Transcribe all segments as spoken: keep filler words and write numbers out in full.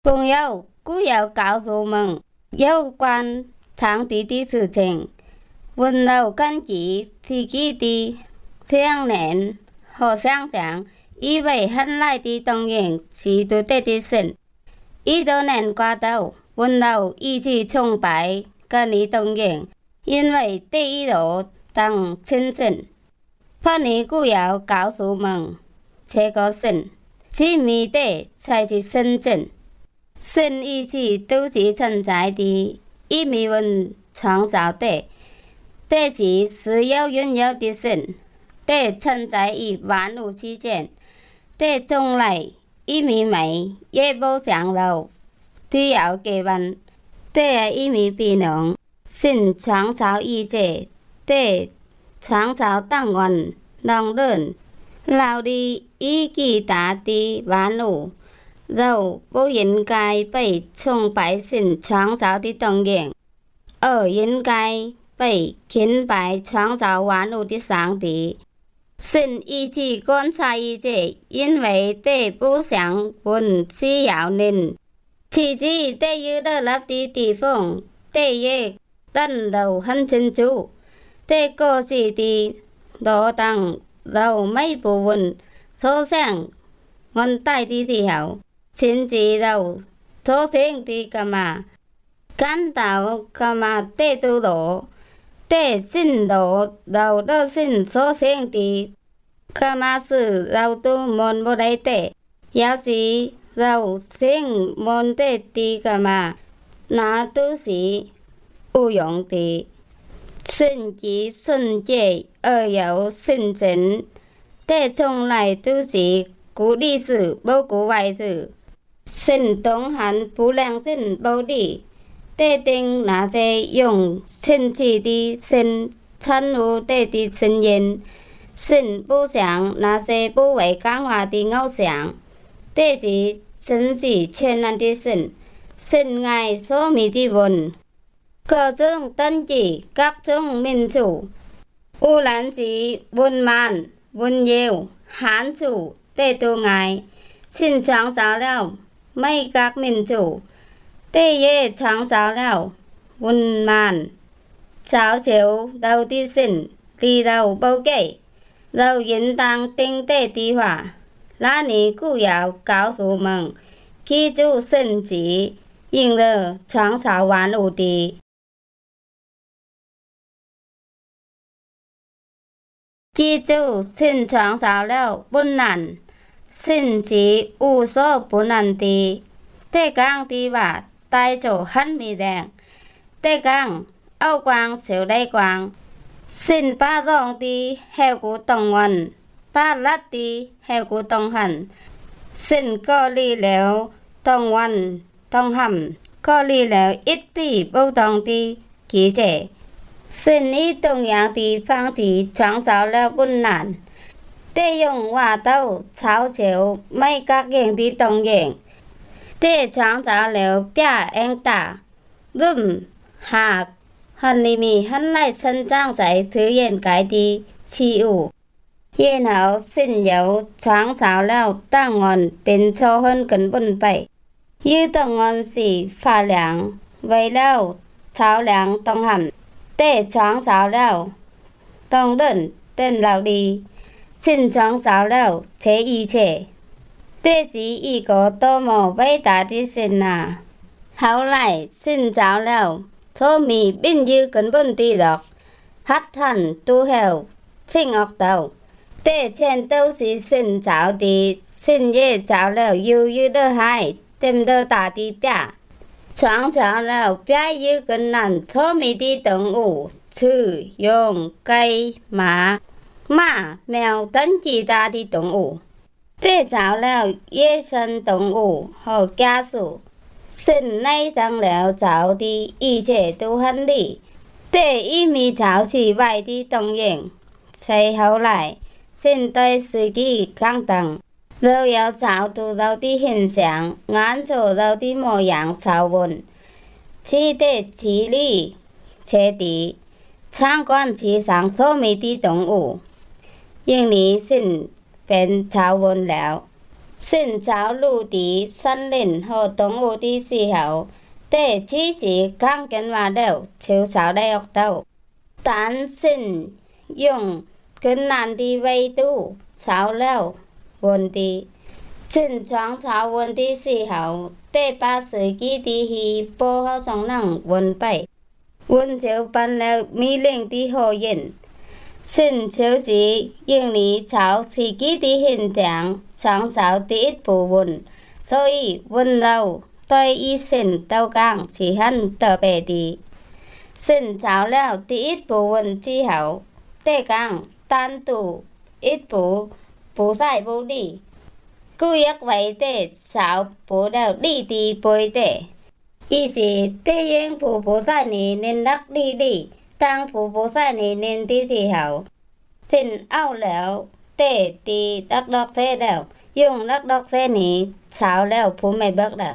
朋友古有告訴們有關上帝的事情，温柔根據自己的聽念和想象，以為很來的動員是對的的神，一都能掛到温柔一起崇拜跟你動員，因為第一路當親神，怕你古有告訴們這個神，是咪的才是真正。神一直都是存在的，一米文創造的，這是是有擁有的神，這存在於萬物之間，這從來一米美也無想到都要給問，這一米必能神創造一切，這創造當然能論，老的一極大的萬物。就不應該被崇拜神創造的動員，而應該被敬拜創造萬物的上帝。神一直觀察一切，因為這不想本需要人。其實這有得立的地方，這也等到很清楚。這個是的羅當到每部分所想安大的時候。甚至到所想的幹嘛，感到幹嘛得到羅，得信羅到得信所想的幹嘛是到都門不來的，要是到想門的的幹嘛，那都是無用的。聖潔純潔而有聖真，這從來都是古歷史不顧外事。神當然不讓人暴力，這定那些用聖潔的神參與這的神言，神不想那些不為講話的偶像，這是神是全能的神，神愛所迷的文，各種等級、各種民族，無論是文盲、文弱、漢族，這都愛，神創造了。每個民族，這也創造了文盲，造就到的神，理到不給，就應當聽這的話。那你古要告訴們，記住神旨，應了創造萬物的。記住神創造了文難。神是無所不能的，這講的話帶着很明亮。這講歐光小麗光，神把當的後古動運，把立的後古動行，神過濾了動運動行，過濾了一筆不同的記載。神以同樣的方式創造了文難。這用話都超超每個人的動員，這創造了表演大、論下和裡面很來生長在自然界的事物，然後神又創造了檔案並操控根本備，有檔案是發亮，為了超量動行，這創造了動論等勞力。神創造了這一切，這是一個多麼偉大的神啊！後來神造了聰明並有根本的樂，黑炭都後清惡道，這全都是神造的。神也造了悠悠的海，這麼大的表，創造了表有更難聰明的動物，豬、羊、雞、馬。馬、貓等其他的動物，這造了野生動物和家畜。神內當了造的一切都很理，這一米造出外的動員，隨後來神對自己講等，都要造出到的形象，按照到的模樣造文，此的此理，此地參觀其上所มี的動物。因你神便造文了， Xin cháu lưu tí sân lên hồ tổng hồ tí xì hậu, để chỉ chỉ càng kiến hòa đều chiếu cháu đại học đầu. Tán xin dùng cân nạn đi vây tu, cháu leo, vốn tí. Xin chóng cháu vốn tí xì hậu, để ba sự ký tí hì bố hậu sống năng vốn bảy. Vốn chiếu ban leo mỹ linh tí hồ yên. Xin chiếu chỉ yên lý cháu thì ký tí hình trạng, chóng cháu tí ít bù vốn. Thôi vốn lâu, tôi y xin tàu càng chỉ hẳn tờ bè tí. Xin cháu leo tí ít bù vốn chi hậu, để càng tan tù ít bù, bù sai bù đi. Cứ yak vậy để cháu bù đều đi tí bồi để. Ý chỉ tê yên bù bù sai này nên đắc đi đi, tăng bù bù sai này nên đi thì hậu. Thìn áo lẹo, tê tí đắc đọc thế đều, dùng đắc đọc thế này, cháu lẹo bù mẹ bớt đều.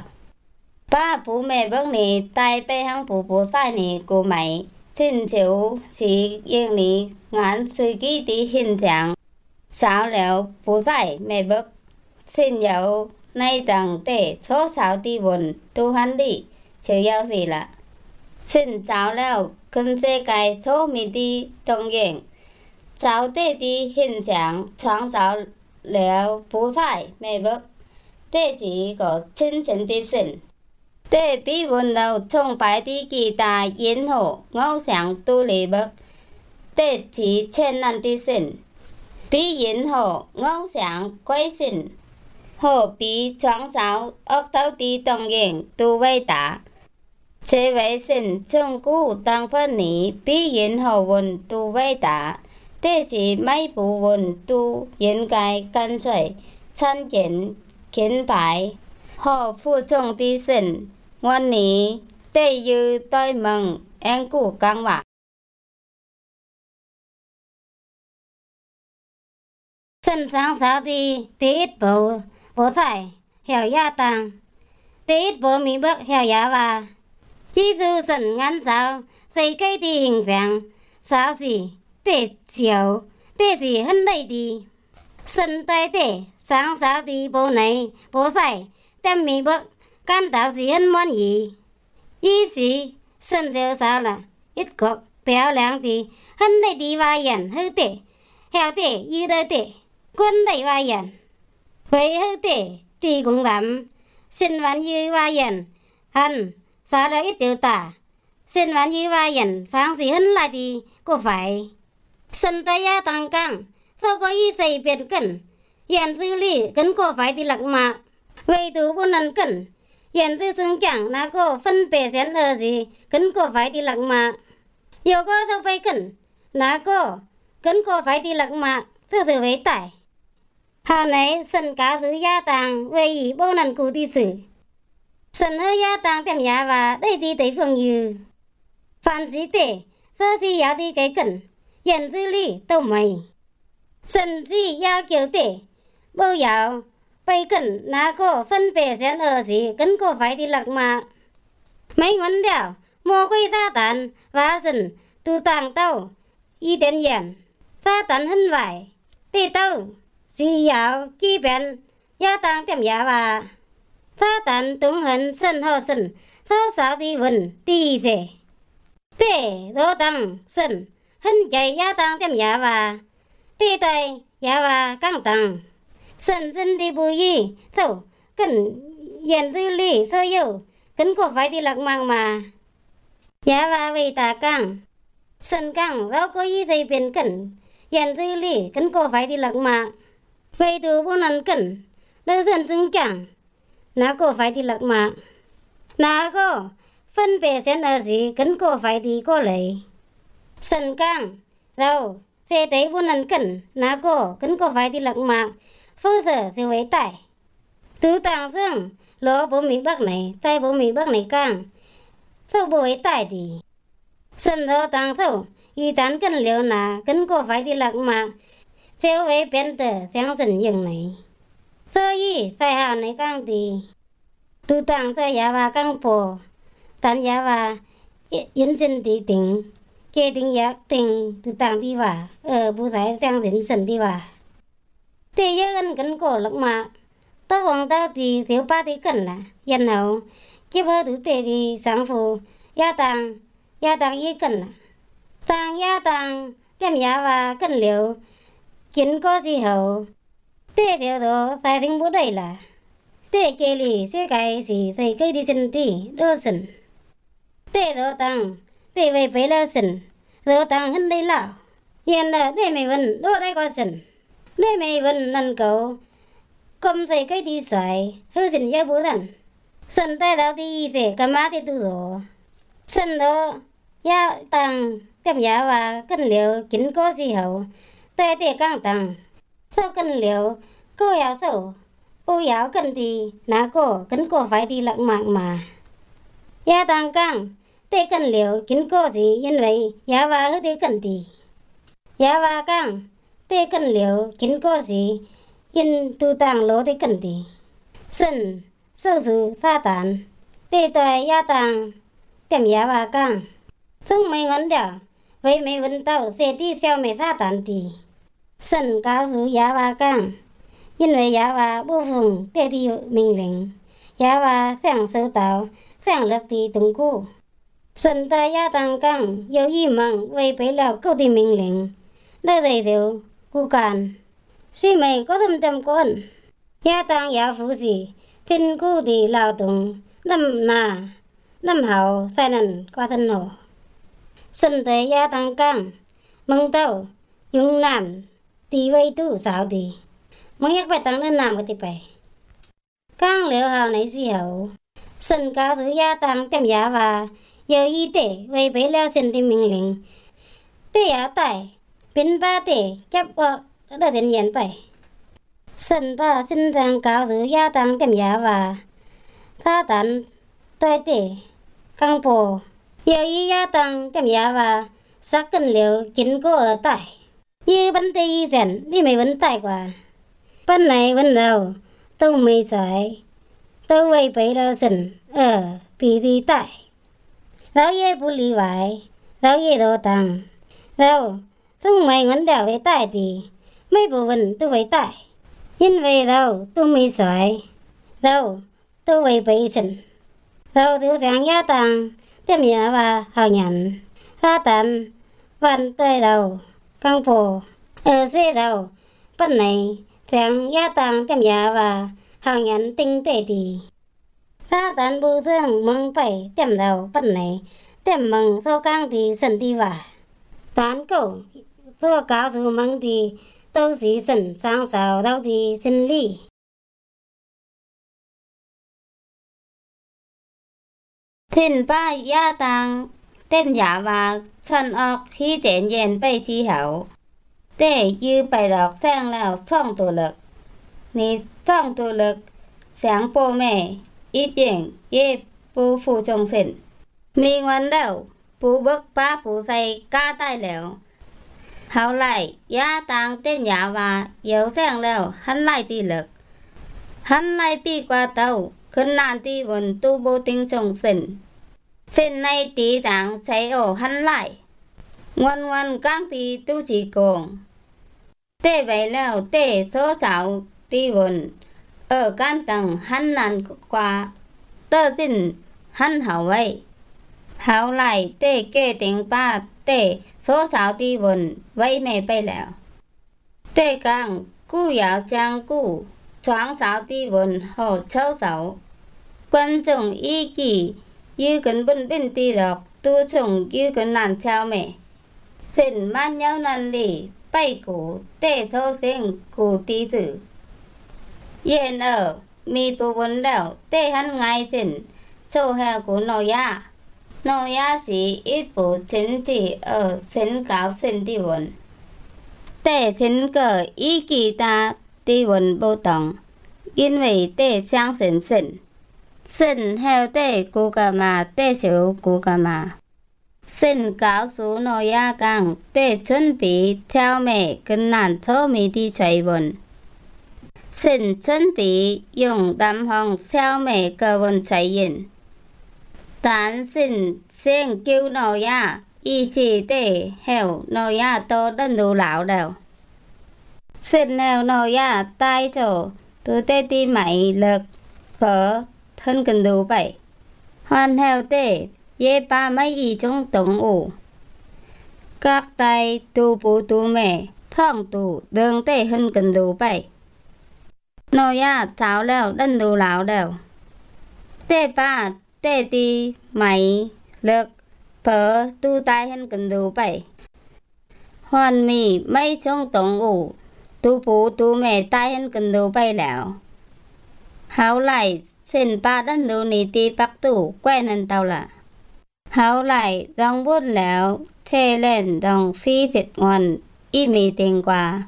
Ba bù mẹ bớt này, tay bê hăng bù bù sai này của mày, thìn chiếu chỉ yên này ngắn sư ký tí hình dạng. Cháu lẹo bù sai mẹ bớt, thìn dạo nay tầng tê số sáu tí vốn tu hắn đi. Chứ yêu gì là xin cháu leo cân xe cái thô mì đi đồng yên cháu tê đi hình dạng chóng cháu leo bố phải mẹ bức tê chỉ có chân chân đi xin tê bí vốn đầu trong bài đi kỳ tà yên hộ ngẫu sáng tu lý bức tê chỉ chân năn đi xin bí yên hộ ngẫu sáng quay xin hộ bí chóng cháu ốc tao đi đồng yên tu vây tả. Chế vệ sinh trong cú tăng phân ní bí yên hồ vốn tu vây tả, tê chỉ mấy bù vốn tu yên gai căn水, chân kiến, kiến bài, hồ phụ trong đi sinh, ngoan ní, tê như tôi mừng, em cú căng vạ. Sinh sáng sáu đi, tí ít bố, bố thải, hiểu gia tăng, tí ít bố mỹ bức hiểu giá và. Chỉ tu sân ngắn sao, thấy cây thì hình dạng, sao gì, để chiều, để gì hơn đây đi. Sân tay để, sáng sao thì bố này, bố phải, đem mì bức, can tạo gì hơn món gì. Ý gì, sân theo sao là, ít cọc, béo láng thì, hơn đây đi vai dần, hư để, heo để, như đời để, quân đầy vai dần. Vậy hư để, thì cũng lắm, xin văn như vai dần, hân. Sao đó ít điều tả. Xin bạn như vai dần phán gì hơn lại thì cô phải. Sân tay gia tăng căng. Thôi có ý thầy biệt cẩn. Hiện tư lý cấn cô phải thì lạc mạc. Vậy tù bốn lần cẩn. Hiện tư xứng chẳng là cô phân bề xén ở gì. Cấn cô phải thì lạc mạc. Dù có thâu bay cẩn. Là cô cấn cô phải thì lạc mạc. Thư thử với tải. Hà này sân cá thứ gia tăng. Về ý bốn lần cụ đi xử. Sân hơi gia tăng thêm giá và đây thì thấy phương như. Phản sĩ tệ, thơ thì giá đi cái cẩn, hiện dư lý tâu mày. Sân gì giá kiểu tệ, bầu giáo, bay cẩn ná cô phân bề xén ở gì cấn cô phải đi lạc mạc. Mấy ngón đảo, mô quay ra tán, và dần, tu tàng tâu, y đến hiển, ra tán hân vải, tì tâu, gì giáo, chi bèn, gia tăng thêm giá và. Phá tàn tung hấn sân hồ sân, thơ sáu đi vần đi thể. Tê đô tăng sân, hân chạy gia tăng thêm giá và. Tê tay giá và căng tăng. Sân sân đi bùi y, thâu, cần hiện tư lý thơ yêu, cần cô phải đi lạc mạng mà. Giá và vì ta căng. Sân căng rau có y thầy biến cần, hiện tư lý cần cô phải đi lạc mạng. Vậy tù bốn lần cần, nơi dân xứng chẳng. Ná cô phải đi lạc mạng. Ná cô phân bề xén ở gì cấn cô phải đi cô lấy. Sân căng đâu thế thấy bốn lần cẩn. Ná cô cấn cô phải đi lạc mạng. Phô sở thì với tải. Tứ tàng dương lỗ bố mỹ bắc này, tay bố mỹ bắc này căng. Thâu bố ấy tải thì. Sân thâu tàng thâu y tán cân liều ná cấn cô phải đi lạc mạng. Theo với bên tờ theo dần dừng này. Thơ y thầy hào này căng thì. Tu tăng thơ giá và căng phổ. Tán giá và yên sinh tí tính. Kê tính giác tình tu tăng đi vào. Ở bù thái tăng tính sân đi vào. Thế giới gần cấn cổ lạc mạc. Tớ hoàng tao thì thiếu ba thì cần là dân hậu chiếc hơi tử tệ thì sáng phù gia tăng gia tăng ý cần là tăng gia tăng tem giá và cần liệu kiến có gì hậu tê theo đó sai thính bố đây là tê chê lì sẽ cái gì thầy cây đi xin tì đô sần tê đó tăng tê về bế lơ sần đó tăng hân đây lão hiện là đê mày vân đô đây có sần đê mày vân năn cầu cầm thầy cây đi xoài hư sần gia bố thần sân tay đó thì phải cầm má thì tu rồi sân đó gia tăng tem giá và cân liệu kín có gì hậu tay tê căng tăng sau cân liệu cô giáo sầu cô giáo cần thì ná cô cân cô phải đi lặng mạng mà gia tăng căng tê cân liệu kín cô gì nhân vậy giá và hư tê cần thì giá và căng tê cân liệu kín cô gì in tu tăng lỗ tê cần thì sân sơ thứ sa tán tê toài gia tăng tem giá và căng thương mấy ngón đảo vậy mấy vấn tàu sẽ đi theo mấy sa tán thì sân cao thứ giá và căng因为亚娃部分代替命令，亚娃想收到想立的动故，神在亚当讲有一梦违背了狗的命令，那这条骨干是每个人怎管？亚当要服侍天古的劳动，那那那好才能过生活。神在亚当讲梦到用男地位都少的。mong yak phải tăng lên làm cái gì vậy? Càng liệu hào này gì hậu? Sân cao thứ gia tăng tem giá và giờ y tế về bế leo xin tìm mình lĩnh. Tế giá tài, biến ba tế chấp bọt đã đến nhận vậy. Sân ba xin tăng cao thứ gia tăng tem giá và tha tán tôi tế càng bồ. Giờ y gia tăng tem giá và sắc cân liệu chính cô ở tại. Như bắn tế y dần đi mấy vấn tài quả. Bên này bên đầu tôi mới giỏi tôi quay bấy lâu sân ở bị đi tại lão ye bù lý vải lão ye đồ tăng đâu thương mày ngắn đảo với tại thì mấy bộ phận tôi với tại nhân về đâu tôi mới giỏi đâu tôi quay bấy sân đâu thứ tháng gia tăng tiếp nhà và hào nhận tha tán văn tôi đầu căng phổ ở xe đầu bên này tháng gia tăng tem giá và hàng nhắn tinh tế thì ta tán bù thương mừng phải tem đầu bất này tem mừng thô căng thì sân đi và tán cầu thô cáo thù mừng thì tâu sĩ sân sang sào đâu thì xin ly thiên ba gia tăng tem giá và chân ọc khi đến dền bay chi hậu để như bài đọc sang là song tổ lực ni song tổ lực sáng bố mẹ ý tiếng ye bố phụ trong sinh mi ngoan đầu bố bức ba bố dây ca tai lẻo hậu lại gia tăng tên nhà và yếu sang lẻo hắn lại đi lực hắn lại bị qua tàu khấn nạn đi vốn tu bố tinh trong sinh sinh này tí đáng cháy ổ hắn lại ngoan ngoan căng thì tu chỉ cùng tê vậy là tê số sáu ti vốn ở căn tầng hắn nàn qua tơ xin hắn hảo vậy hảo lại tê kê tiếng ba tê số sáu ti vốn vậy mẹ bay lẹo tê càng cu giáo trang cu choáng sáu ti vốn hồ châu sáu quan trọng ý kỳ như cần bên bên ti đọc tu trùng như cần nàn theo mẹ xin man nhau nàn lì bay cổ tê thô sinh cổ tí tử yên ở mi bố vấn đảo tê hắn ngay tỉnh châu hè của nội ya nội ya sĩ ít bố chính trị ở sinh cáo sinh đi vấn tê thính cờ ý kỳ ta đi vấn bố tổng yên vì tê sang sinh sinh sinh heo tê cô gà mà tê xíu cô gà mà xin cáo số nội ya càng để chuẩn bị theo mẹ cân nản thơ mi đi chạy vốn xin chuẩn bị dùng đám hồng theo mẹ cơ vốn chạy yên tán xin xin kêu nội ya ý chí để heo nội ya tô đơn đủ lão đều xin heo nội ya tai chỗ từ tê ti mày lực phở thân cần đủ bảy hoàn heo tê ye ba mấy y trong tổng ủ các tay tu bù tu mẹ thong tu đường tê hơn cần đủ bảy nội ya cháo leo đân đủ lão đều tê ba tê ti mày lực phở tu tai hơn cần đủ bảy hoàn mì mấy trong tổng ủ tu bù tu mẹ tai hơn cần đủ bảy lão háo lại xin ba đân đủ nì ti bắc tu quen nên tao là háo lại dòng bút lão chê lên dòng si thịt ngon y mì tiền quả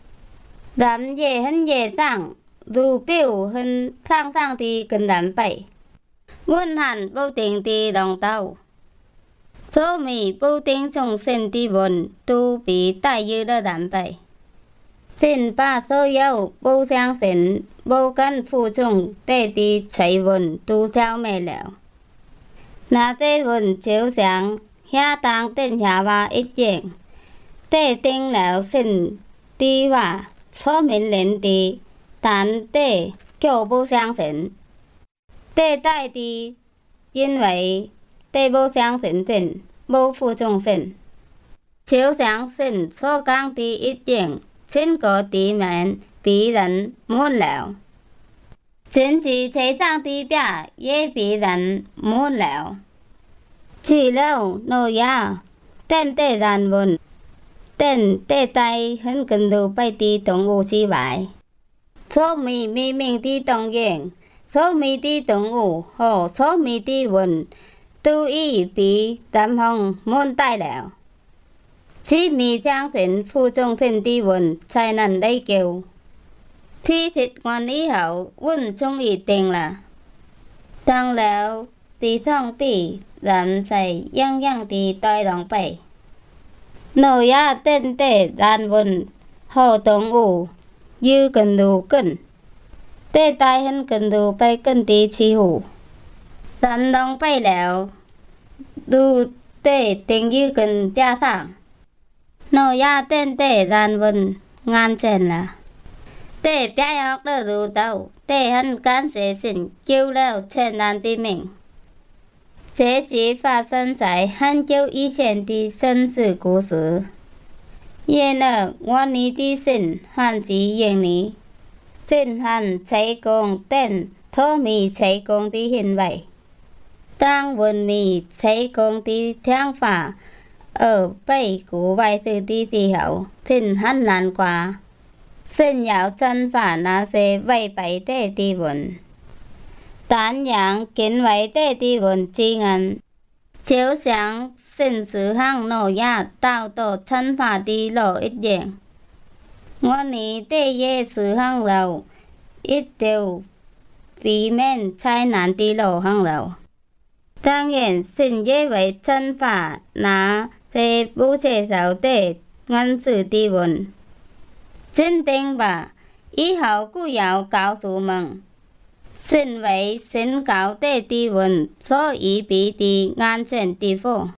đám dễ hân dễ tăng dù biểu hân sang sang thì cần đám bảy buôn hẳn bâu tình thì đồng tàu số mì bâu tình trong xin thì buồn tu bí tài dư đỡ đám bảy xin ba số dâu bâu sang xin bâu cân phụ chung tê thì cháy buồn tu theo mẹ lão nà tê buồn chiếu sáng ya tăng tên nhà và ít chuyện tê tinh lão xin đi và số mình lên đi tán tê kiểu bố sáng xin tê tại đi因为tê bố sáng xin xin bố phụ chung xin chiếu sáng xin số càng đi ít chuyện xin có đi mẹn bí rắn muốn lão xin chỉ chế tăng đi bia ye bí rắn muốn lão chỉ lâu nô ya tên tê đàn vốn tên tê tay hơn cần đủ bay đi tổng ngũ chi vải số mì mì mình đi tổng yên số mì đi tổng ngũ hồ số mì đi vốn tu y bí đám hồng môn tai lão chỉ mì giang tỉnh phu trong thiên đi vốn chạy nằn đây kêu thi thịt ngon ý hậu vốn trong ý tình là tăng lão đi thong bì làm chạy yang yang đi toi đồng bảy nội ya tên tê đàn vốn hồ tổng ủ dư cần đủ cân tê tai hơn cần đủ bay cân tí chi hủ đàn đồng bay lão đủ tê tình dư cần gia thẳng nội ya tên tê đàn vốn ngàn chèn là tê bia học đỡ đủ tàu tê hơn cán sẽ xin chiêu leo chèn đàn tí mình这是发生在很久以前的绅士故事。然而，我你的神还是因你，神还成功等托米成功的行为。當文明成功的聽法而被古外頭的時候，神很難過，神要懲罰那些違背的的人。但讓敬畏的的人之人，就像神是向諾亞到到懲罰的路一樣。我哋的耶穌向路一條避免災難的路向路。當然，神也會懲罰那些不接受的恩賜的人。真定吧，以後固要告訴們。身為神教的地文所預備的安全地方。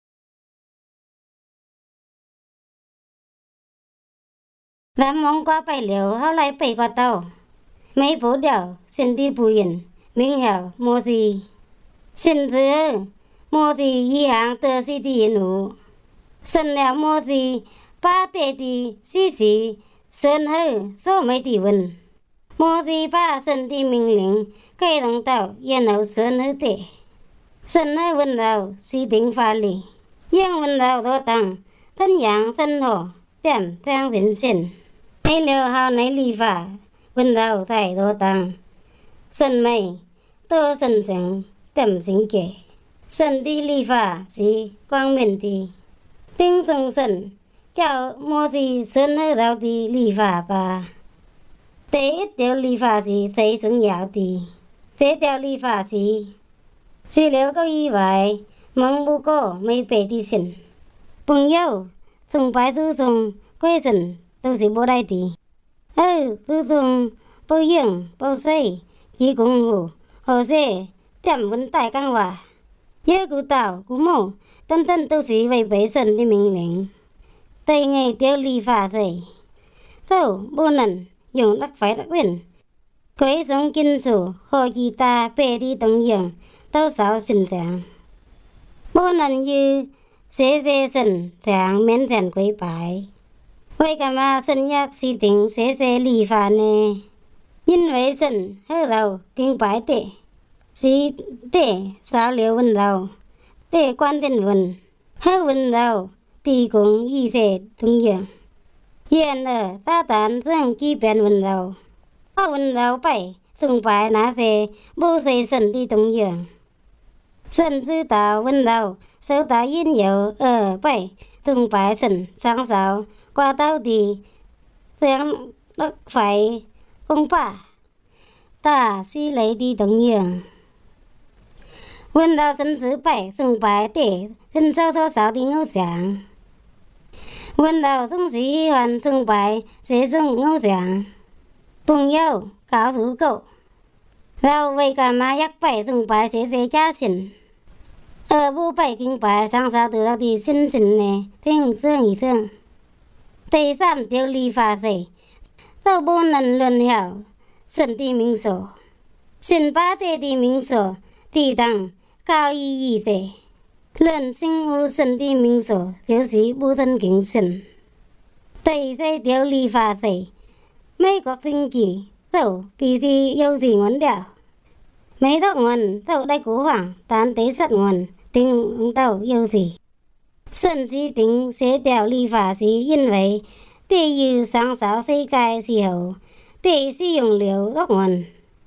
Làm mong qua bài liều hao lại bài qua tàu. Mấy bố đảo xin đi bù yên, minh hảo mô gì. Xin thưa, mô gì y hạng tờ si đi yên hữu. Xin lẹo mô gì, ba tệ đi si si, sơn hư, số mấy tỷ vần. Mô gì ba xin đi minh lĩnh, cây đồng tàu yên hậu sơn hư tệ. Sơn hư vân đào si tính phá lì. Yên vân đào thô tăng, thân dạng thân hổ, tèm thang dính xin. Hãy liều hào nấy lì phá, vân đào thải thô tăng. Sơn mây, tô sơn chẳng, tèm dính kể. Sơn đi lì phá, si quang miền đi. Tinh sông sơn, chào mô gì sơn hư đào đi lì phá bà. Tế ít điều lì phá si thấy xuống dạo đi. Chế điều lì phá si. Si liều có y vải, mong bố cô mấy bể đi xin. Bùng yêu, thùng bái thư thùng, quê xin, tôi sẽ bố đai đi. Ừ, thư thùng, bố yên, bố xây, chỉ cũng ngủ, hồ xê, tiệm vấn tài căng hòa. Nhớ cụ tàu, cụ mô, tân tân tôi sẽ về bể sân đi mình lĩnh. Tây ngày tiêu lì phá thầy. Thâu, bố nần, dùng đắc phải đắc đỉnh. quấy sống kinh số hồ kỳ ta bê đi đồng dường tao sáu sinh tháng bố lần như sẽ thế sinh tháng miễn thần quấy bài vậy cả mà sinh nhạc sĩ tính sẽ thế lì phá nè因为sinh hơi đầu kinh bài tệ sĩ tệ sáu liều vân đầu tệ quan thiên vân hơi vân đầu tì cũng y thể đồng dường hiện ở ta tán thương chi bèn vân đầu ở vân đầu bảy thường phải ná thế bố thế sinh đi đồng dường sinh sư tạo vân đầu sâu tạo yên dấu ở bảy thường phải sinh sáng sáu qua tao thì tiếng đất phải công bà ta si lấy đi đồng dường vân đầu sinh sư bảy thường phải để sinh sâu thô sáu đi ngô giảng vân đầu thông sĩ hoàn thường phải sẽ dùng ngô giảng bùng yêu cáo thủ cậu rau vậy cả mà yak bảy thường phải sẽ thế cha sinh ở bu bảy kinh bài sáng sáu từ đó thì sinh sinh nè thiên thương ý thương tây tam tiêu ly pha thầy tao bốn lần luân hiểu sinh đi minh sổ sinh ba tê đi minh sổ tỷ đẳng cao y y thầy lần sinh u sinh đi minh sổ thiếu sĩ bu thân kính sinh tây tây tiêu ly pha thầy mấy có sinh kỳ tàu bị thì yêu thì ngón đảo mấy thọ nguồn tàu đây cố hoàng tán tế sắt nguồn tính tàu yêu gì sân sĩ tính sẽ đèo ly phá sĩ yên vậy tê như sáng sáu thế cai xì hậu tê sử dụng liều góc nguồn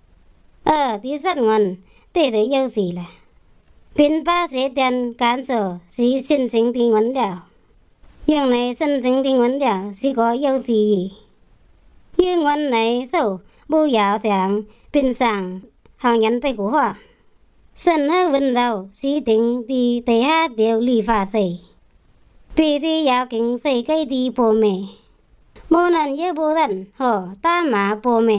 ờ tí sắt nguồn tê tới yêu gì là biến ba sẽ đèn cán sổ sĩ sinh sinh đi nguồn đèo nhưng này sinh sinh đi nguồn đèo sĩ có yêu gì nhưng nguồn này tàu bu giáo thẳng biến sang hàng nhắn phải của họ sân hơi vân đầu sĩ tính đi tây hát đều lì phá thầy vì thì giáo kính thầy cây đi bố mẹ bố lần với bố lần họ ta mà bố mẹ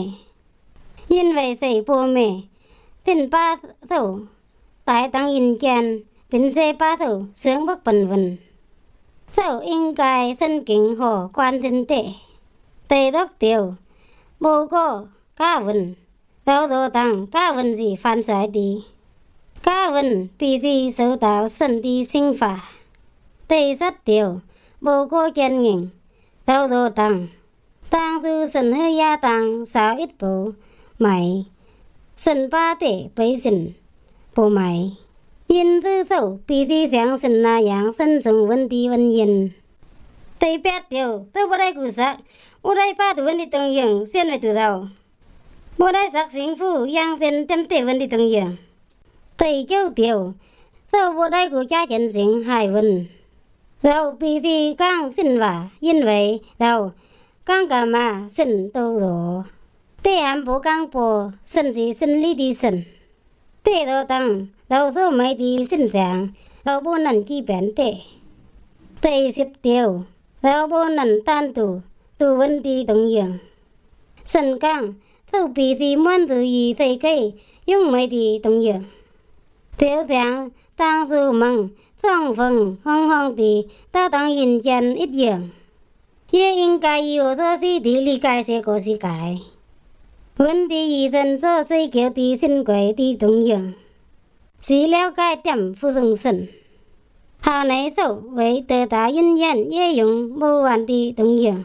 yên vậy thầy bố mẹ tình ba thầu tại tăng yên chàn bình xe ba thầu sướng bắc bần vần thầu in cài thân kính họ quan thân tệ tây đốc tiểu bố cô ca vần thầu thầu tăng ca vần gì phan xoáy đi ca vần bị thi sâu tạo sân đi sinh phả tây sát tiểu bố cô chân nghỉnh thâu thô tăng tăng thư sân hơi gia tăng sáu ít bố mày sân ba tệ bấy sân bố mày yên thư thâu bị thi thắng sân na yang sân sùng vấn đi vấn yên tây bét tiểu tâu bố đây cụ sắc bố đây ba tù vấn đi tông dường xuyên về tù thầu bố đây sắc sinh phu yang tên tem tệ vấn đi tông dường tây châu tiểu thâu bố đây của cha chân sinh hải vân thâu bị thi càng sinh vả yên vậy thâu càng cả mà sinh tô đồ tê ám bố càng bố sinh gì sinh lý đi sinh tê đồ tăng thâu thâu mấy đi sinh thang thâu bố nằn chi bén tê tây xếp tiểu thâu bố nằn tan tù tù vấn đi đồng dường sinh càng thâu bị thi muôn thứ gì thầy cây dùng mấy đi đồng dường thiếu tháng tăng thư măng thong phần hong hong thì ta tăng yên chân ít dường ye in cai yêu thơ thì thì lý cai sẽ có gì cai vấn đề ý thân cho xây kéo thì xin quay thì đồng dường xí leo cai điểm phu thường sinh hà này thâu với tờ tá yên nhân ye dùng bố hoàn thì đồng dường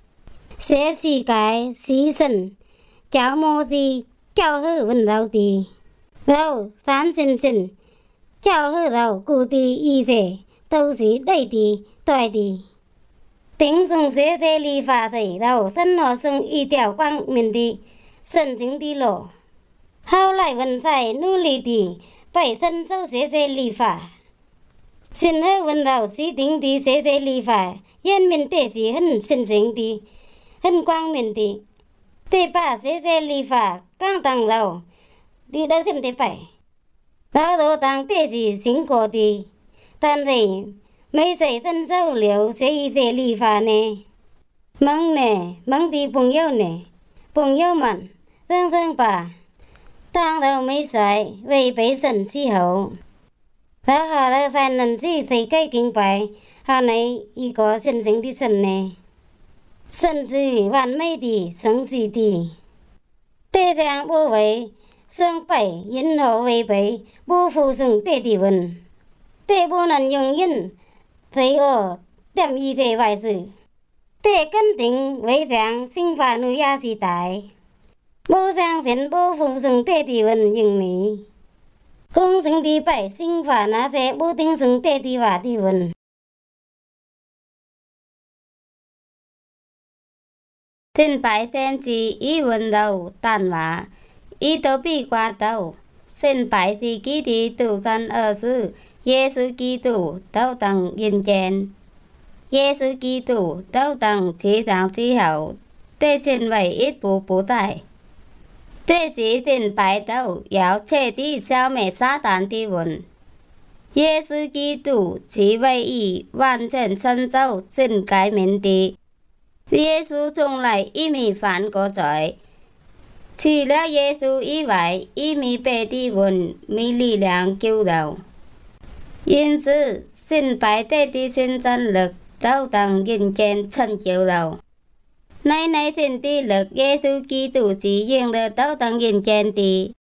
sẽ xí cai xí sinh cháu mô thì cháu hư vân đầu thì đâu phán sinh sinh cháu hư đầu cụ thì y thể tâu sĩ đầy thì toài thì tính dùng sẽ thế lý phá thầy đầu thân nó dùng y tiểu quang mình thì sân dính đi lộ hao lại vần thầy nu lì thì bảy thân sâu sẽ thế lý phá xin hơi vần đầu sĩ tính thì sẽ thế lý phá yên mình tệ sĩ hân sinh dính thì hân quang mình thì tệ bà sẽ thế lý phá càng tăng đầu đi đâu thêm tệ bảy đó đồ tăng tệ sĩ sinh cổ thì tan thầy mấy giấy thân sâu liều sẽ y thế lý phá nè mong nè mong thì bùng yêu nè bùng yêu mặn thương thương bà tăng đầu mấy giấy về bế sân si hậu đó họ đã thành lần si thấy cây kinh bài họ này y có sinh sinh đi sân nè sân gì hoàn mấy thì sống gì thì tê thang bố vậy xương bảy yên hộ về bảy bố phụ sung tê tì vần tê bố nàn dùng yên thấy ở đem y thế vài sự tê cân tính với thang sinh phá nuôi ya si tại bố thang thiện bố phụ sung tê tì vần dừng ní công sinh đi bảy sinh phá ná thế bố tính sung tê tì vả tì vần thiên bài thiên chỉ ý vận đầu tàn hóa ý tố bị qua đầu xin bài thì ký đi tụ thân ở sư Giê-xu Kitô đạo tầng yên chén Giê-xu Kitô đạo tầng chỉ đạo chỉ hậu tê xin vậy ít bố bố tài tê chỉ thiên bài đầu giáo chế đi sao mẹ sa tàn đi vận Giê-xu Kitô chỉ vậy ý hoàn全chân châu xin cái miễn đi Giê-xu從來一米反過罪，除了耶穌以外，一米被地運沒力量救到。因此，信拜地的新真力都當人間成就了。乃乃天地力耶穌基督是應的都當人間的。